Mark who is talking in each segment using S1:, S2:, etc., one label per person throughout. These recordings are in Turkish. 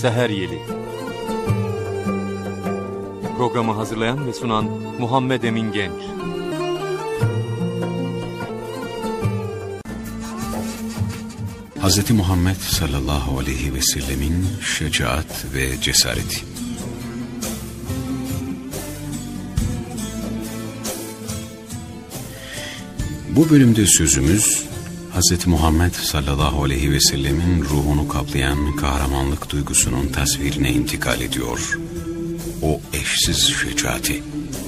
S1: Seher Yeli. Programı hazırlayan ve sunan Muhammed Emin Genç.
S2: Hz. Muhammed sallallahu aleyhi ve sellemin şecaat ve cesareti. Bu bölümde sözümüz Hz. Muhammed sallallahu aleyhi ve sellemin ruhunu kaplayan kahramanlık duygusunun tasvirine intikal ediyor. O eşsiz şecaati.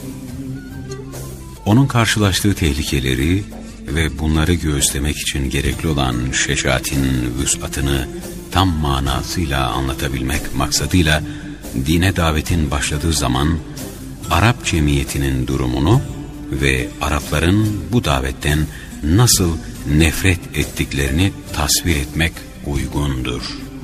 S2: Onun karşılaştığı tehlikeleri ve bunları göğüslemek için gerekli olan şecaatin vüs'atını tam manasıyla anlatabilmek maksadıyla dine davetin başladığı zaman Arap cemiyetinin durumunu ve Arapların bu davetten nasıl nefret ettiklerini tasvir etmek uygundur.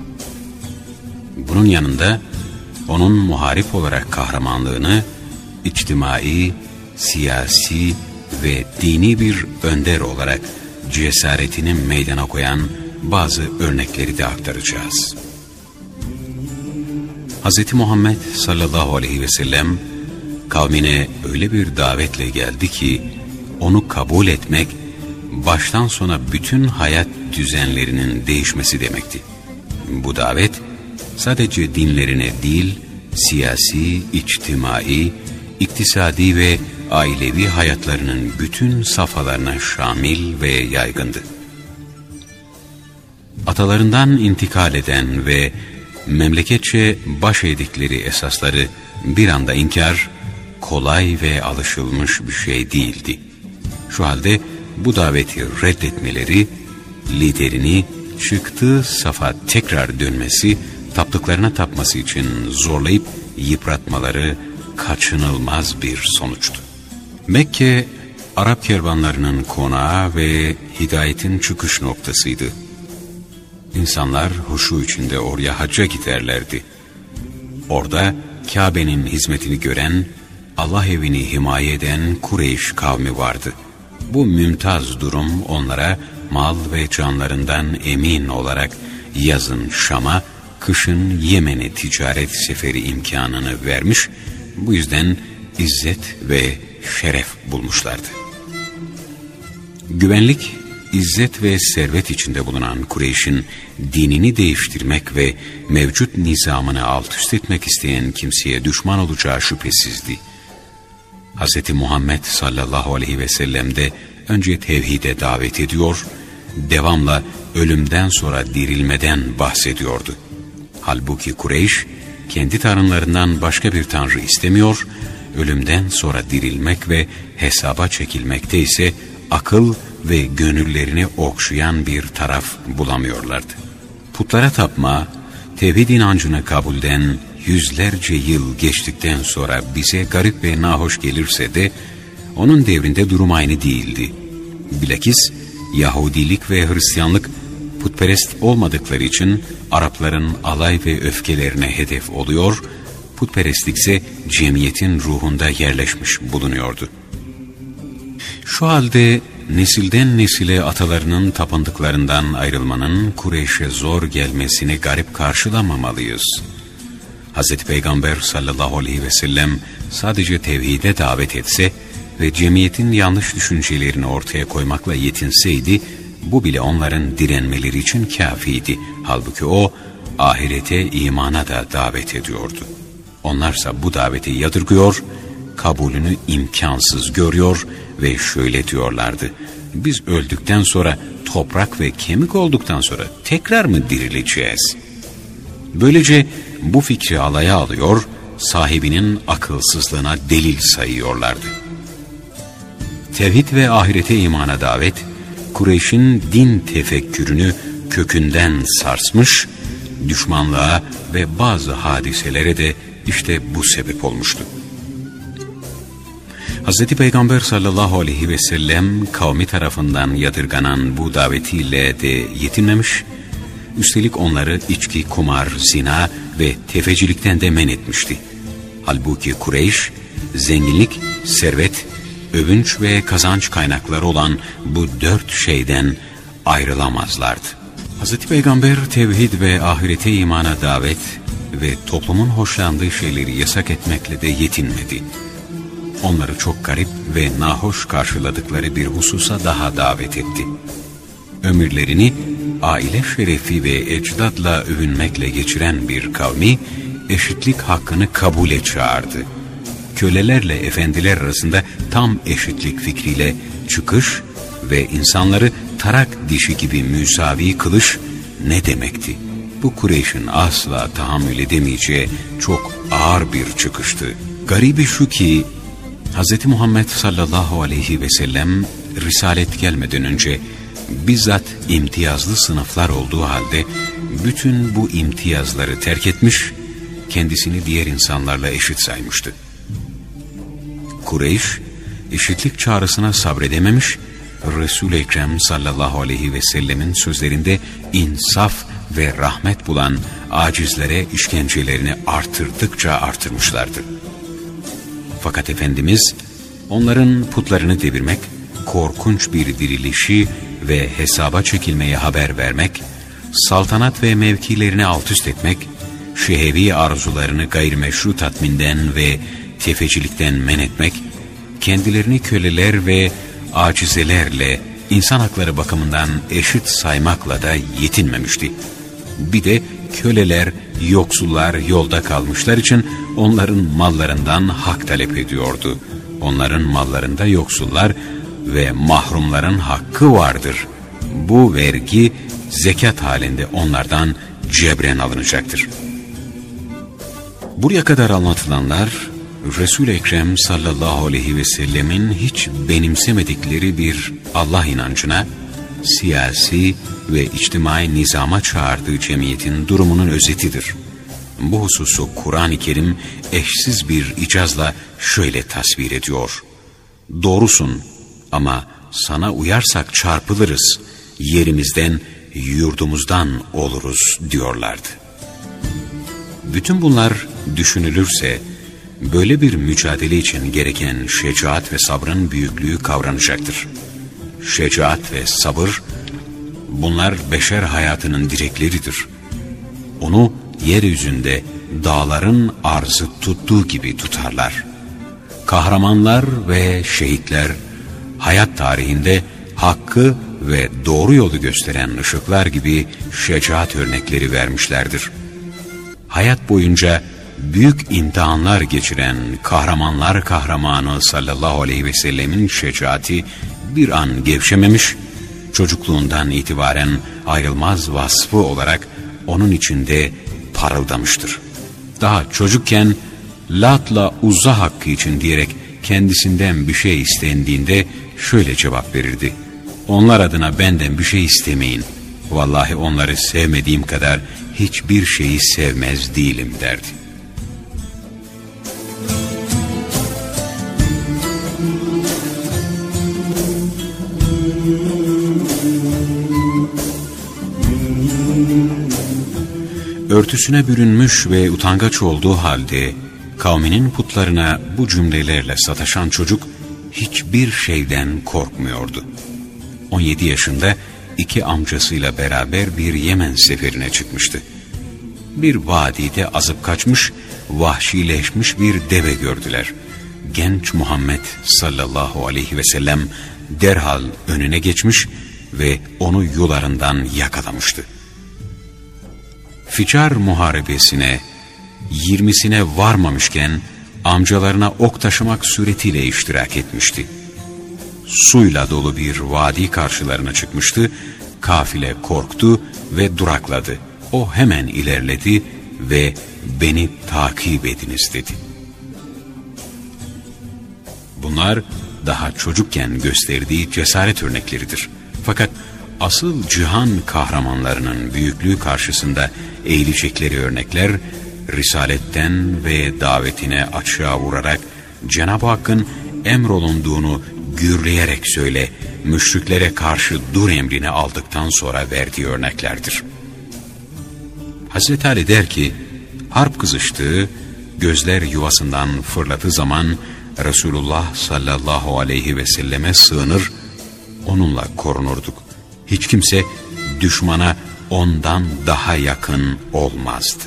S2: Bunun yanında onun muharip olarak kahramanlığını içtimai, siyasi ve dini bir önder olarak cesaretini meydana koyan bazı örnekleri de aktaracağız. Hz. Muhammed sallallahu aleyhi ve sellem kavmine öyle bir davetle geldi ki onu kabul etmek baştan sona bütün hayat düzenlerinin değişmesi demekti. Bu davet sadece dinlerine değil, siyasi, içtimai, iktisadi ve ailevi hayatlarının bütün safhalarına şamil ve yaygındı. Atalarından intikal eden ve memleketçe baş eğdikleri esasları bir anda inkar, kolay ve alışılmış bir şey değildi. Şu halde bu daveti reddetmeleri, liderini çıktığı safa tekrar dönmesi, taptıklarına tapması için zorlayıp yıpratmaları kaçınılmaz bir sonuçtu. Mekke, Arap kervanlarının konağı ve hidayetin çıkış noktasıydı. İnsanlar huşu içinde oraya hacca giderlerdi. Orada Kabe'nin hizmetini gören, Allah evini himaye eden Kureyş kavmi vardı. Bu mümtaz durum onlara mal ve canlarından emin olarak yazın Şam'a, kışın Yemen'e ticaret seferi imkanını vermiş, bu yüzden izzet ve şeref bulmuşlardı. Güvenlik, izzet ve servet içinde bulunan Kureyş'in dinini değiştirmek ve mevcut nizamını alt üst etmek isteyen kimseye düşman olacağı şüphesizdi. Hz. Muhammed sallallahu aleyhi ve sellem de önce tevhide davet ediyor, devamla ölümden sonra dirilmeden bahsediyordu. Halbuki Kureyş, kendi tanrılarından başka bir tanrı istemiyor, ölümden sonra dirilmek ve hesaba çekilmekte ise akıl ve gönüllerini okşayan bir taraf bulamıyorlardı. Putlara tapma, tevhid inancını kabulden yüzlerce yıl geçtikten sonra bize garip ve nahoş gelirse de onun devrinde durum aynı değildi. Bilakis Yahudilik ve Hristiyanlık putperest olmadıkları için Arapların alay ve öfkelerine hedef oluyor, putperestlik ise cemiyetin ruhunda yerleşmiş bulunuyordu. Şu halde nesilden nesile atalarının tapındıklarından ayrılmanın Kureyş'e zor gelmesini garip karşılamamalıyız. Hz. Peygamber sallallahu aleyhi ve sellem sadece tevhide davet etse ve cemiyetin yanlış düşüncelerini ortaya koymakla yetinseydi, bu bile onların direnmeleri için kâfiydi. Halbuki o, ahirete, imana da davet ediyordu. Onlarsa bu daveti yadırgıyor, kabulünü imkansız görüyor ve şöyle diyorlardı: biz öldükten sonra, toprak ve kemik olduktan sonra tekrar mı dirileceğiz? Böylece bu fikri alaya alıyor, sahibinin akılsızlığına delil sayıyorlardı. Tevhid ve ahirete imana davet, Kureyş'in din tefekkürünü kökünden sarsmış, düşmanlığa ve bazı hadiselere de işte bu sebep olmuştu. Hz. Peygamber sallallahu aleyhi ve sellem kavmi tarafından yadırganan bu davetiyle de yetinmemiş, üstelik onları içki, kumar, zina ve tefecilikten de men etmişti. Halbuki Kureyş, zenginlik, servet, övünç ve kazanç kaynakları olan bu 4 şeyden ayrılamazlardı. Hz. Peygamber tevhid ve ahirete imana davet ve toplumun hoşlandığı şeyleri yasak etmekle de yetinmedi. Onları çok garip ve nahoş karşıladıkları bir hususa daha davet etti. Ömürlerini aile şerefi ve ecdadla övünmekle geçiren bir kavmi, eşitlik hakkını kabule çağırdı. Kölelerle efendiler arasında tam eşitlik fikriyle çıkış ve insanları tarak dişi gibi müsavi kılış ne demekti? Bu Kureyş'in asla tahammül edemeyeceği çok ağır bir çıkıştı. Garibi şu ki, Hz. Muhammed sallallahu aleyhi ve sellem risalet gelmeden önce bizzat imtiyazlı sınıflar olduğu halde bütün bu imtiyazları terk etmiş, kendisini diğer insanlarla eşit saymıştı. Kureyş, eşitlik çağrısına sabredememiş, Resul-i Ekrem sallallahu aleyhi ve sellemin sözlerinde insaf ve rahmet bulan acizlere işkencelerini artırdıkça artırmışlardı. Fakat Efendimiz onların putlarını devirmek, korkunç bir dirilişi ve hesaba çekilmeye haber vermek, saltanat ve mevkilerini altüst etmek, şehevi arzularını gayrimeşru tatminden ve tefecilikten men etmek, kendilerini köleler ve acizelerle insan hakları bakımından eşit saymakla da yetinmemişti. Bir de köleler, yoksullar yolda kalmışlar için onların mallarından hak talep ediyordu. Onların mallarında yoksullar ve mahrumların hakkı vardır. Bu vergi zekat halinde onlardan cebren alınacaktır. Buraya kadar anlatılanlar, Resul-i Ekrem sallallahu aleyhi ve sellemin hiç benimsemedikleri bir Allah inancına, siyasi ve içtimai nizama çağırdığı cemiyetin durumunun özetidir. Bu hususu Kur'an-ı Kerim eşsiz bir icazla şöyle tasvir ediyor. Doğrusun ama sana uyarsak çarpılırız, yerimizden, yurdumuzdan oluruz diyorlardı. Bütün bunlar düşünülürse, böyle bir mücadele için gereken şecaat ve sabrın büyüklüğü kavranacaktır. Şecaat ve sabır, bunlar beşer hayatının direkleridir. Onu yeryüzünde dağların arzı tuttuğu gibi tutarlar. Kahramanlar ve şehitler, hayat tarihinde hakkı ve doğru yolu gösteren ışıklar gibi şecaat örnekleri vermişlerdir. Hayat boyunca büyük imtihanlar geçiren kahramanlar kahramanı sallallahu aleyhi ve sellemin şecaati bir an gevşememiş, çocukluğundan itibaren ayrılmaz vasfı olarak onun içinde parıldamıştır. Daha çocukken Lat'la Uzza hakkı için diyerek kendisinden bir şey istendiğinde şöyle cevap verirdi: onlar adına benden bir şey istemeyin. Vallahi onları sevmediğim kadar hiçbir şeyi sevmez değilim derdi. Örtüsüne bürünmüş ve utangaç olduğu halde kavminin putlarına bu cümlelerle sataşan çocuk hiçbir şeyden korkmuyordu. 17 yaşında 2 amcasıyla beraber bir Yemen seferine çıkmıştı. Bir vadide azıp kaçmış, vahşileşmiş bir deve gördüler. Genç Muhammed sallallahu aleyhi ve sellem derhal önüne geçmiş ve onu yularından yakalamıştı. Ficar muharebesine 20'sine varmamışken amcalarına ok taşımak suretiyle iştirak etmişti. Suyla dolu bir vadi karşılarına çıkmıştı. Kafile korktu ve durakladı. O hemen ilerledi ve beni takip ediniz dedi. Bunlar daha çocukken gösterdiği cesaret örnekleridir. Fakat asıl cihan kahramanlarının büyüklüğü karşısında eğilecekleri örnekler, risaletten ve davetine açığa vurarak Cenab-ı Hakk'ın emrolunduğunu gürleyerek söyle, müşriklere karşı dur emrini aldıktan sonra verdiği örneklerdir. Hazreti Ali der ki, harp kızıştığı, gözler yuvasından fırladığı zaman Resulullah sallallahu aleyhi ve selleme sığınır, onunla korunurduk. Hiç kimse düşmana ondan daha yakın olmazdı.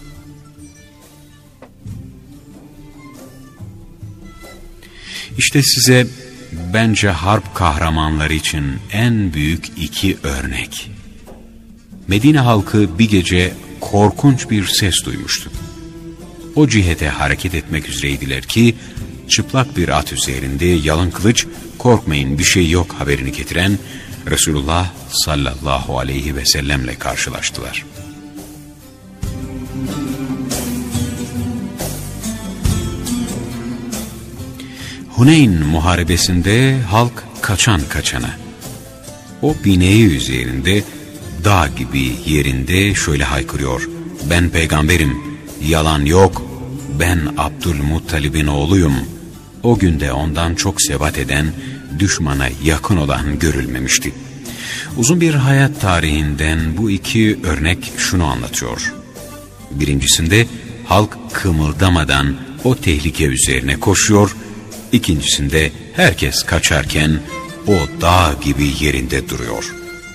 S2: İşte size bence harp kahramanları için en büyük iki örnek. Medine halkı bir gece korkunç bir ses duymuştu. O cihete hareket etmek üzereydiler ki çıplak bir at üzerinde yalın kılıç, korkmayın bir şey yok haberini getiren Resulullah sallallahu aleyhi ve sellemle karşılaştılar. Huneyn muharebesinde halk kaçan kaçana. O bineği üzerinde dağ gibi yerinde şöyle haykırıyor: ben peygamberim, yalan yok, ben Abdülmuttalib'in oğluyum. O günde ondan çok sebat eden, düşmana yakın olan görülmemişti. Uzun bir hayat tarihinden bu iki örnek şunu anlatıyor. Birincisinde halk kımıldamadan o tehlike üzerine koşuyor. İkincisinde herkes kaçarken o dağ gibi yerinde duruyor.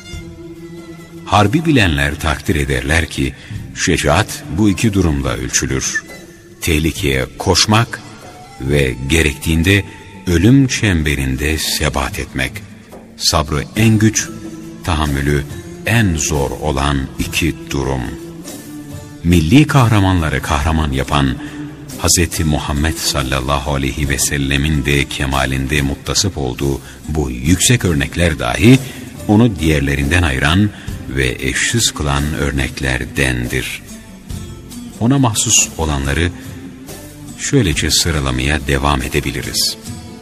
S2: Harbi bilenler takdir ederler ki şecaat bu iki durumda ölçülür. Tehlikeye koşmak ve gerektiğinde ölüm çemberinde sebat etmek. Sabrı en güç, tahammülü en zor olan iki durum. Milli kahramanları kahraman yapan Hz. Muhammed sallallahu aleyhi ve sellemin de kemalinde muttasıp olduğu bu yüksek örnekler dahi onu diğerlerinden ayıran ve eşsiz kılan örneklerdendir. Ona mahsus olanları şöylece sıralamaya devam edebiliriz.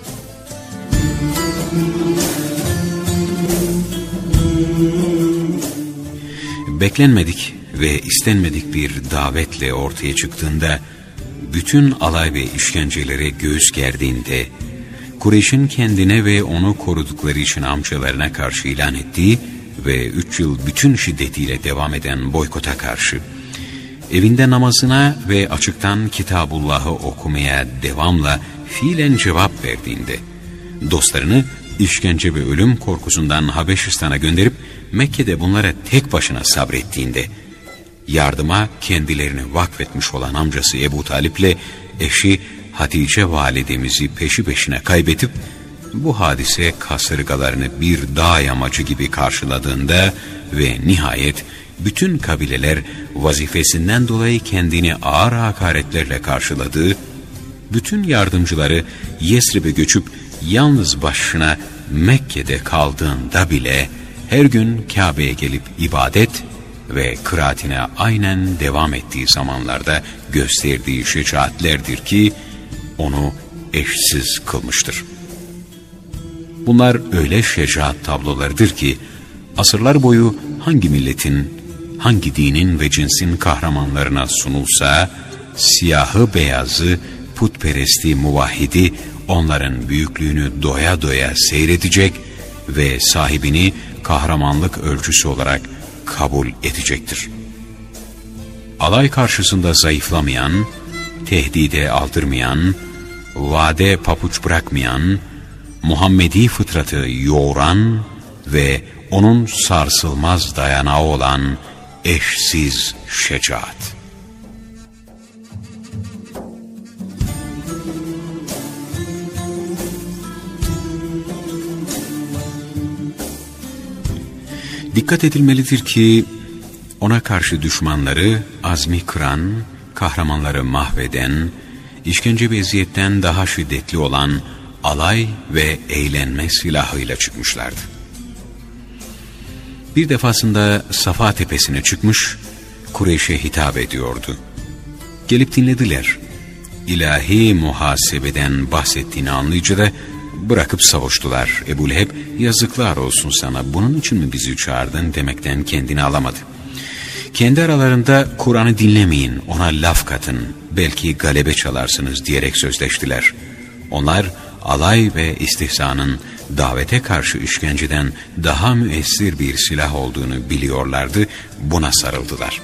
S2: Beklenmedik ve istenmedik bir davetle ortaya çıktığında, bütün alay ve işkencelere göğüs gerdiğinde, Kureyş'in kendine ve onu korudukları için amcalarına karşı ilan ettiği ve 3 yıl bütün şiddetiyle devam eden boykota karşı, evinde namazına ve açıktan Kitabullah'ı okumaya devamla fiilen cevap verdiğinde, dostlarını işkence ve ölüm korkusundan Habeşistan'a gönderip Mekke'de bunlara tek başına sabrettiğinde, yardıma kendilerini vakfetmiş olan amcası Ebu Talip'le eşi Hatice validemizi peşi peşine kaybedip bu hadise kasırgalarını bir dağ yamacı gibi karşıladığında ve nihayet bütün kabileler vazifesinden dolayı kendini ağır hakaretlerle karşıladığı, bütün yardımcıları Yesrib'e göçüp yalnız başına Mekke'de kaldığında bile her gün Kabe'ye gelip ibadet ve kıraatine aynen devam ettiği zamanlarda gösterdiği şecaatlerdir ki onu eşsiz kılmıştır. Bunlar öyle şecaat tablolarıdır ki asırlar boyu hangi milletin, hangi dinin ve cinsin kahramanlarına sunulsa, siyahı beyazı, putperesti muvahhidi onların büyüklüğünü doya doya seyredecek ve sahibini kahramanlık ölçüsü olarak kabul edecektir. Alay karşısında zayıflamayan, tehdide aldırmayan, vade papuç bırakmayan, Muhammedi fıtratı yoğuran ve onun sarsılmaz dayanağı olan eşsiz şecaat. Dikkat edilmelidir ki ona karşı düşmanları azmi kıran, kahramanları mahveden, işkence ve eziyetten daha şiddetli olan alay ve eğlenme silahıyla çıkmışlardı. Bir defasında Safa tepesine çıkmış, Kureyş'e hitap ediyordu. Gelip dinlediler. İlahi muhasebeden bahsettiğini anlayınca da bırakıp savuştular. Ebu Leheb, yazıklar olsun sana, bunun için mi bizi çağırdın demekten kendini alamadı. Kendi aralarında Kur'an'ı dinlemeyin, ona laf katın, belki galebe çalarsınız diyerek sözleştiler. Onlar alay ve istihzanın davete karşı işkenceden daha müessir bir silah olduğunu biliyorlardı, buna sarıldılar.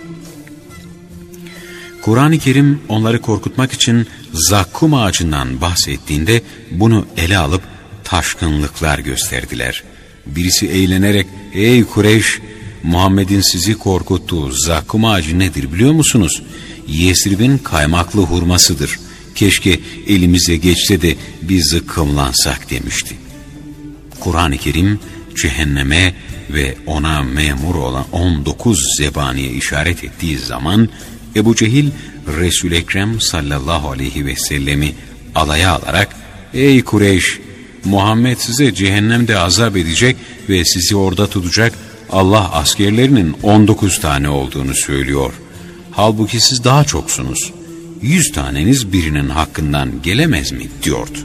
S2: Kur'an-ı Kerim onları korkutmak için zakkum ağacından bahsettiğinde bunu ele alıp taşkınlıklar gösterdiler. Birisi eğlenerek, ey Kureyş, Muhammed'in sizi korkuttuğu zakkum ağacı nedir biliyor musunuz? Yesrib'in kaymaklı hurmasıdır. Keşke elimize geçse de biz zıkkımlansak demişti. Kur'an-ı Kerim cehenneme ve ona memur olan 19 zebaniye işaret ettiği zaman Ebu Cehil Resul-i Ekrem sallallahu aleyhi ve sellemi alaya alarak "Ey Kureyş, Muhammed size cehennemde azap edecek ve sizi orada tutacak Allah askerlerinin 19 tane olduğunu söylüyor. Halbuki siz daha çoksunuz. 100 taneniz birinin hakkından gelemez mi?" diyordu.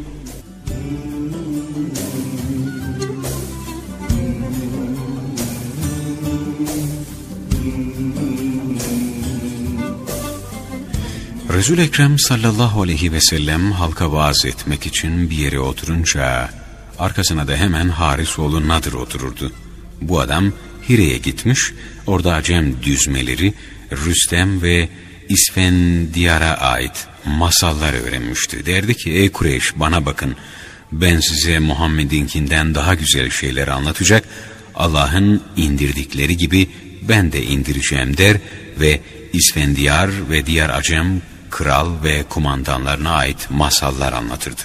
S2: Resul-i Ekrem sallallahu aleyhi ve sellem halka vaaz etmek için bir yere oturunca arkasına da hemen Harisoğlu Nadir otururdu. Bu adam Hire'ye gitmiş, orada Acem düzmeleri, Rüstem ve İsfendiyar'a ait masallar öğrenmişti. Derdi ki "Ey Kureyş, bana bakın, ben size Muhammed'inkinden daha güzel şeyler anlatacak, Allah'ın indirdikleri gibi ben de indireceğim" der ve İsfendiyar ve diğer Acem kral ve kumandanlarına ait masallar anlatırdı.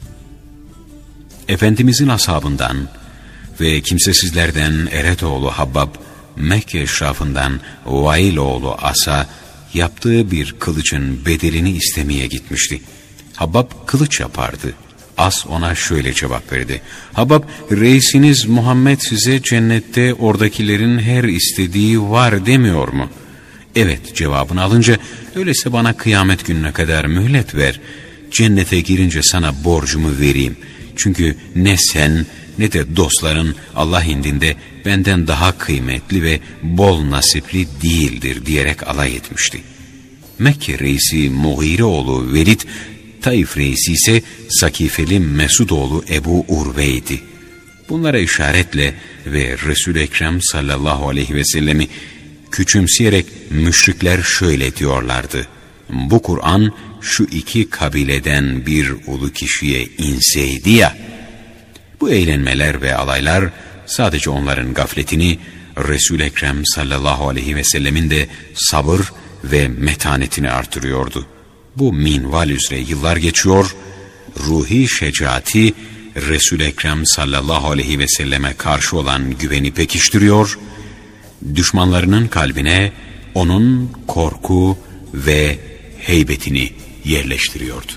S2: Efendimizin ashabından ve kimsesizlerden Eretoğlu Habbab, Mekke eşrafından Vailoğlu Asa yaptığı bir kılıcın bedelini istemeye gitmişti. Habbab kılıç yapardı. As ona şöyle cevap verdi: "Habbab, reisiniz Muhammed size cennette oradakilerin her istediği var demiyor mu?" "Evet" cevabını alınca "Öyleyse bana kıyamet gününe kadar mühlet ver. Cennete girince sana borcumu vereyim. Çünkü ne sen ne de dostların Allah indinde benden daha kıymetli ve bol nasipli değildir" diyerek alay etmişti. Mekke reisi Mughireoğlu Velid, Taif reisi ise Sakifeli Mesudoğlu Ebu Urve'ydi. Bunlara işaretle ve Resul-i Ekrem sallallahu aleyhi ve sellemi küçümseyerek müşrikler şöyle diyorlardı: "Bu Kur'an şu iki kabileden bir ulu kişiye inseydi ya." Bu eğlenmeler ve alaylar sadece onların gafletini, Resul-i Ekrem sallallahu aleyhi ve sellemin de sabır ve metanetini artırıyordu. Bu minval üzere yıllar geçiyor, ruhi şecaati Resul-i Ekrem sallallahu aleyhi ve selleme karşı olan güveni pekiştiriyor, düşmanlarının kalbine onun korku ve heybetini yerleştiriyordu.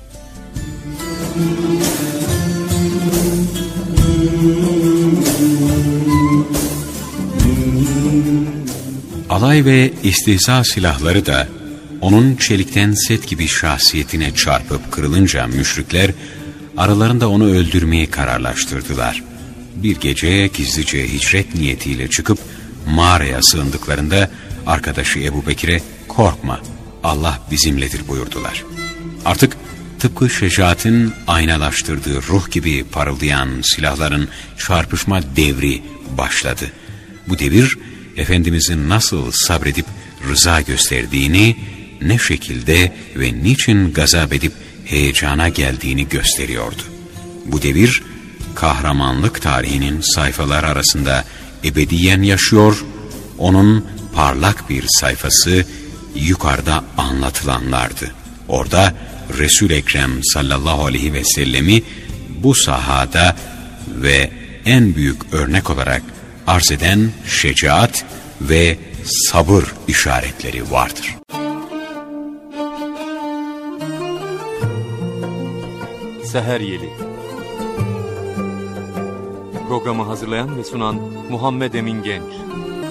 S2: Alay ve istihza silahları da onun çelikten set gibi şahsiyetine çarpıp kırılınca müşrikler aralarında onu öldürmeyi kararlaştırdılar. Bir gece gizlice hicret niyetiyle çıkıp mağaraya sığındıklarında arkadaşı Ebu Bekir'e "Korkma, Allah bizimledir" buyurdular. Artık tıpkı şecaatin aynalaştırdığı ruh gibi parıldayan silahların çarpışma devri başladı. Bu devir Efendimizin nasıl sabredip rıza gösterdiğini, ne şekilde ve niçin gazap edip heyecana geldiğini gösteriyordu. Bu devir kahramanlık tarihinin sayfalar arasında ebediyen yaşıyor, onun parlak bir sayfası yukarıda anlatılanlardı. Orada Resul-i Ekrem sallallahu aleyhi ve sellemi bu sahada ve en büyük örnek olarak arz eden şecaat ve sabır işaretleri vardır.
S1: Seher Yeli. Programı hazırlayan ve sunan Muhammed Emin Genç.